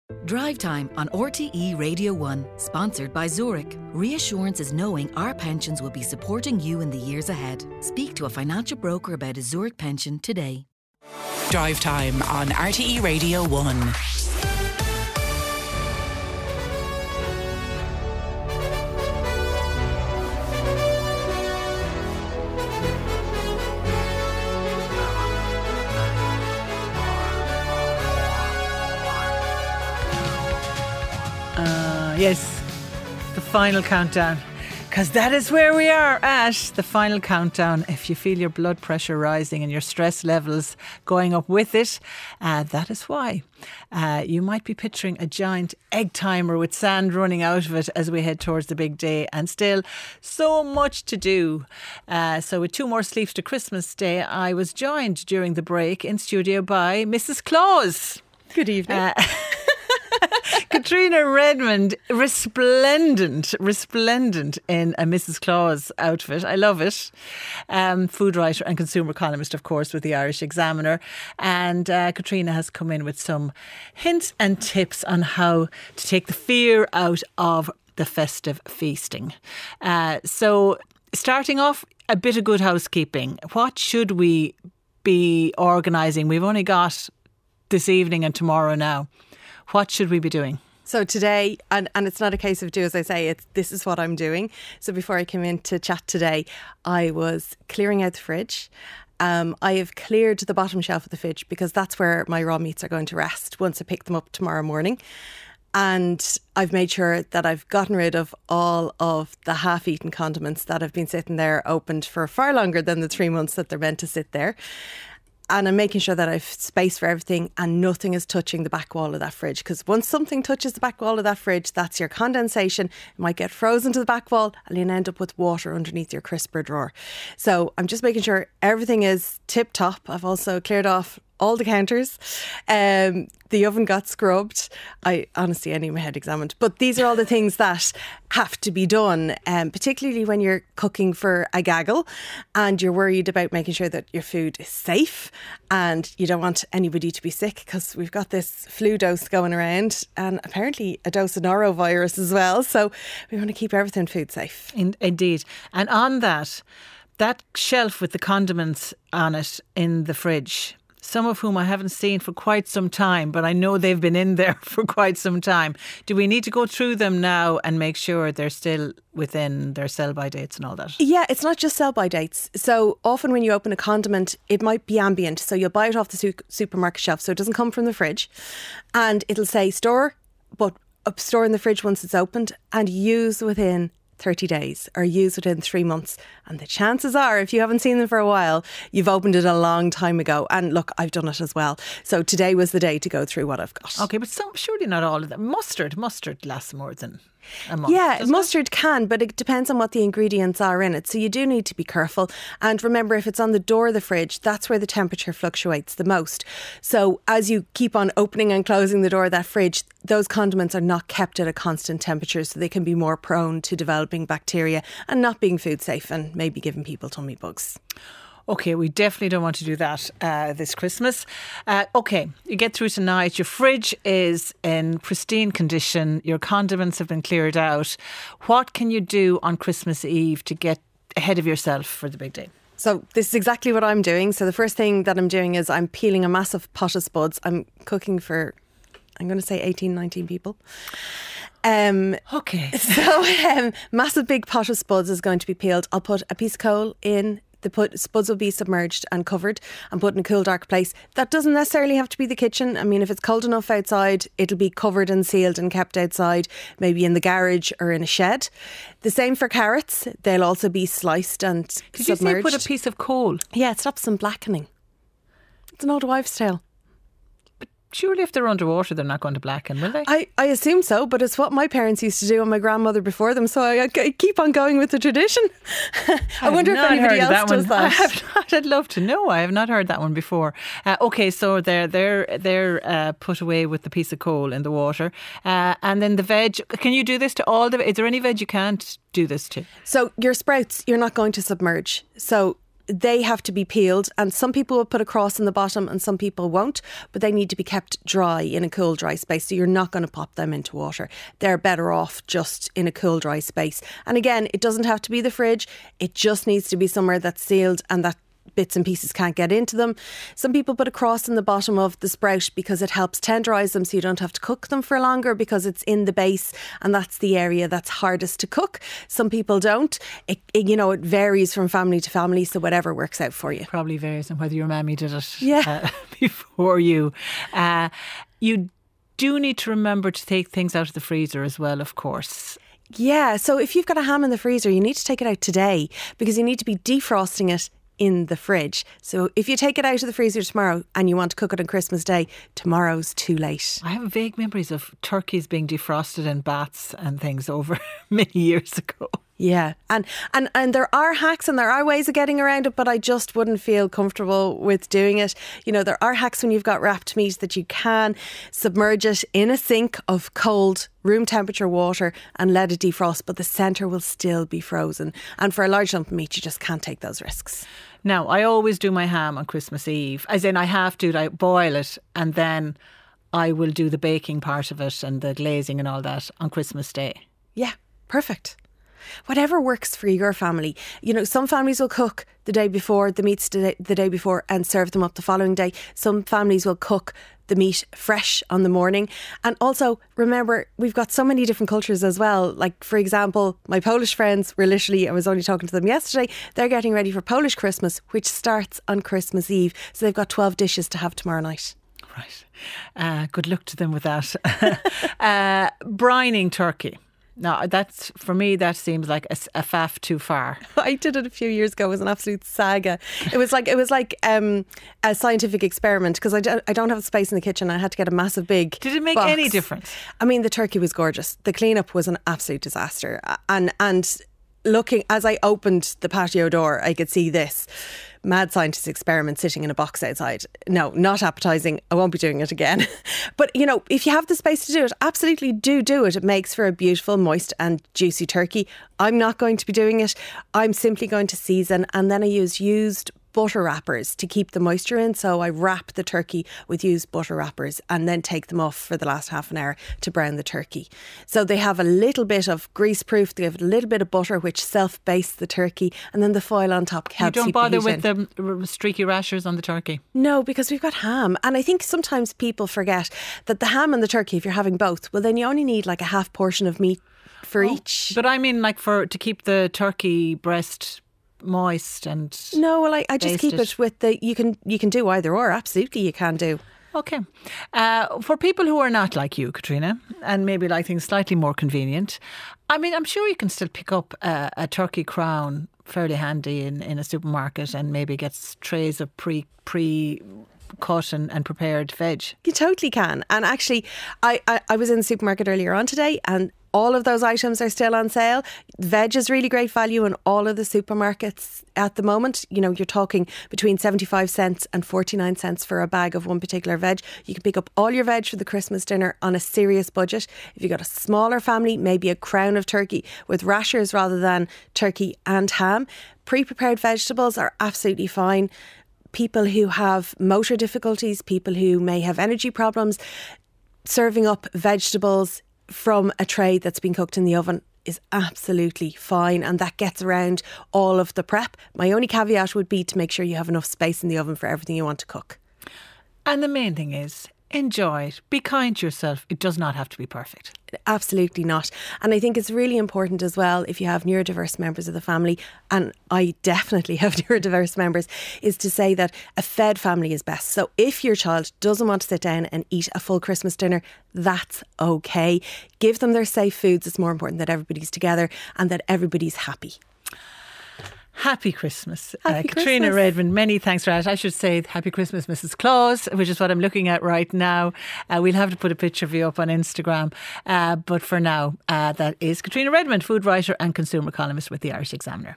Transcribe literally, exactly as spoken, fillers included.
Drive Time on R T E Radio one, sponsored by Zurich. Reassurance is knowing our pensions will be supporting you in the years ahead. Speak to a financial broker about a Zurich pension today. Drive Time on R T E Radio one. Yes, the final countdown, because that is where we are at, the final countdown. If you feel your blood pressure rising and your stress levels going up with it, uh, that is why. Uh, you might be picturing a giant egg timer with sand running out of it as we head towards the big day, and still so much to do. Uh, so with two more sleeps to Christmas Day, I was joined during the break in studio by Missus Claus. Good evening. Uh, Katrina Redmond, resplendent, resplendent in a Missus Claus outfit. I love it. Um, food writer and consumer economist, of course, with the Irish Examiner. And uh, Katrina has come in with some hints and tips on how to take the fear out of the festive feasting. Uh, so starting off, a bit of good housekeeping. What should we be organising? We've only got this evening and tomorrow now. What should we be doing? So today, and, and it's not a case of do as I say, it's this is what I'm doing. So before I came in to chat today, I was clearing out the fridge. Um, I have cleared the bottom shelf of the fridge because that's where my raw meats are going to rest once I pick them up tomorrow morning. And I've made sure that I've gotten rid of all of the half-eaten condiments that have been sitting there opened for far longer than the three months that they're meant to sit there. And I'm making sure that I've space for everything and nothing is touching the back wall of that fridge. Because once something touches the back wall of that fridge, that's your condensation. It might get frozen to the back wall and you'll end up with water underneath your crisper drawer. So I'm just making sure everything is tip top. I've also cleared off all the counters. Um, the oven got scrubbed. I honestly, I need my head examined. But these are all the things that have to be done, um, particularly when you're cooking for a gaggle and you're worried about making sure that your food is safe and you don't want anybody to be sick, because we've got this flu dose going around and apparently a dose of norovirus as well. So we want to keep everything food safe. In, indeed. And on that, that shelf with the condiments on it in the fridge, some of whom I haven't seen for quite some time, but I know they've been in there for quite some time. Do we need to go through them now and make sure they're still within their sell-by dates and all that? Yeah, it's not just sell-by dates. So often when you open a condiment, it might be ambient. So you'll buy it off the su- supermarket shelf, so it doesn't come from the fridge. And it'll say store, but store in the fridge once it's opened, and use within thirty days or use within three months. And the chances are, if you haven't seen them for a while, you've opened it a long time ago. And look, I've done it as well. So today was the day to go through what I've got. Okay, but some, surely not all of them. Mustard, mustard lasts more than a month. Yeah, mustard it? can, but it depends on what the ingredients are in it. So you do need to be careful. And remember, if it's on the door of the fridge, that's where the temperature fluctuates the most. So as you keep on opening and closing the door of that fridge, those condiments are not kept at a constant temperature, so they can be more prone to developing bacteria and not being food safe and maybe giving people tummy bugs. Okay, we definitely don't want to do that uh, this Christmas. Uh, okay, you get through tonight. Your fridge is in pristine condition. Your condiments have been cleared out. What can you do on Christmas Eve to get ahead of yourself for the big day? So this is exactly what I'm doing. So the first thing that I'm doing is I'm peeling a massive pot of spuds. I'm cooking for, I'm going to say eighteen, nineteen people. Um, okay. So um, massive big pot of spuds is going to be peeled. I'll put a piece of coal in. The put, spuds will be submerged and covered and put in a cool, dark place. That doesn't necessarily have to be the kitchen. I mean, if it's cold enough outside, it'll be covered and sealed and kept outside, maybe in the garage or in a shed. The same for carrots. They'll also be sliced and Did submerged. you say put a piece of coal? Yeah, it stops them blackening. It's an old wives' tale. Surely if they're underwater, they're not going to blacken, will they? I, I assume so, but it's what my parents used to do and my grandmother before them, so I, I keep on going with the tradition. I, I wonder if anybody else that does that. I have not. I'd love to know. I have not heard that one before. Uh, okay, so they're they're they're uh, put away with the piece of coal in the water, uh, and then the veg. Can you do this to all the? Is there any veg you can't do this to? So your sprouts, you're not going to submerge. So they have to be peeled, and some people will put a cross in the bottom and some people won't, but they need to be kept dry in a cool, dry space. So you're not going to pop them into water. They're better off just in a cool, dry space. And again, it doesn't have to be the fridge. It just needs to be somewhere that's sealed and that bits and pieces can't get into them. Some people put a cross in the bottom of the sprout because it helps tenderise them, so you don't have to cook them for longer because it's in the base and that's the area that's hardest to cook. Some people don't. It, it, you know, it varies from family to family, so whatever works out for you. Probably varies on whether your mammy did it yeah. uh, before you. Uh, you do need to remember to take things out of the freezer as well, of course. Yeah, so if you've got a ham in the freezer, you need to take it out today because you need to be defrosting it in the fridge. So if you take it out of the freezer tomorrow and you want to cook it on Christmas Day, tomorrow's too late. I have vague memories of turkeys being defrosted in baths and things over many years ago. Yeah, and, and and there are hacks and there are ways of getting around it, but I just wouldn't feel comfortable with doing it. You know, there are hacks when you've got wrapped meat that you can submerge it in a sink of cold room temperature water and let it defrost, but the centre will still be frozen. And for a large lump of meat, you just can't take those risks. Now, I always do my ham on Christmas Eve, as in I have to, I boil it and then I will do the baking part of it and the glazing and all that on Christmas Day. Yeah, perfect. Whatever works for your family. You know, some families will cook the day before, the meats the day, the day before and serve them up the following day. Some families will cook the meat fresh on the morning. And also, remember, we've got so many different cultures as well. Like, for example, my Polish friends were literally, I was only talking to them yesterday, they're getting ready for Polish Christmas, which starts on Christmas Eve. So they've got twelve dishes to have tomorrow night. Right. Uh, good luck to them with that. uh, brining turkey. No, that's, for me, that seems like a, a faff too far. I did it a few years ago. It was an absolute saga. It was like it was like um, a scientific experiment because I, do, I don't have space in the kitchen. I had to get a massive big Did it make box. any difference? I mean, the turkey was gorgeous. The cleanup was an absolute disaster. And and looking, as I opened the patio door, I could see this mad scientist experiment sitting in a box outside. No, not appetising. I won't be doing it again. But, you know, if you have the space to do it, absolutely do do it. It makes for a beautiful, moist and juicy turkey. I'm not going to be doing it. I'm simply going to season, and then I use used butter wrappers to keep the moisture in. So I wrap the turkey with used butter wrappers and then take them off for the last half an hour to brown the turkey. So they have a little bit of grease proof, they have a little bit of butter which self-bastes the turkey, and then the foil on top helps. You don't keep bother the heat with in. the streaky rashers on the turkey? No, because we've got ham. And I think sometimes people forget that the ham and the turkey, if you're having both, well then you only need like a half portion of meat for oh, each. But I mean like for to keep the turkey breast moist and no well I, I just keep it. it with the you can you can do either or. Absolutely you can do. Okay. Uh, for people who are not like you, Katrina, and maybe like things slightly more convenient, I mean, I'm sure you can still pick up a, a turkey crown fairly handy in, in a supermarket and maybe get trays of pre pre cut and, and prepared veg. You totally can. And actually I, I, I was in the supermarket earlier on today and all of those items are still on sale. Veg is really great value in all of the supermarkets at the moment. You know, you're talking between seventy-five cents and forty-nine cents for a bag of one particular veg. You can pick up all your veg for the Christmas dinner on a serious budget. If you've got a smaller family, maybe a crown of turkey with rashers rather than turkey and ham. Pre-prepared vegetables are absolutely fine. People who have motor difficulties, people who may have energy problems, serving up vegetables from a tray that's been cooked in the oven is absolutely fine, and that gets around all of the prep. My only caveat would be to make sure you have enough space in the oven for everything you want to cook. And the main thing is, enjoy it. Be kind to yourself. It does not have to be perfect. Absolutely not. And I think it's really important as well, if you have neurodiverse members of the family, and I definitely have neurodiverse members, is to say that a fed family is best. So if your child doesn't want to sit down and eat a full Christmas dinner, that's okay. Give them their safe foods. It's more important that everybody's together and that everybody's happy. Happy Christmas. Happy uh, Katrina Christmas. Redmond, many thanks for that. I should say Happy Christmas, Missus Claus, which is what I'm looking at right now. Uh, we'll have to put a picture of you up on Instagram. Uh, but for now, uh, that is Katrina Redmond, food writer and consumer columnist with the Irish Examiner.